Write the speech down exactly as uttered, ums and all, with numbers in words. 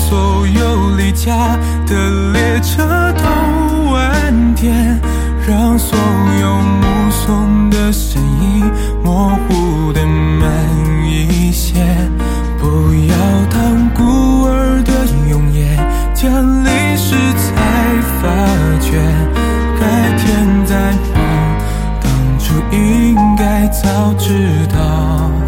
所有离家的列车都晚点，让所有目送的身影模糊的慢一些。不要当孤儿的永夜，渐离时才发觉，改天再忙，当初应该早知道。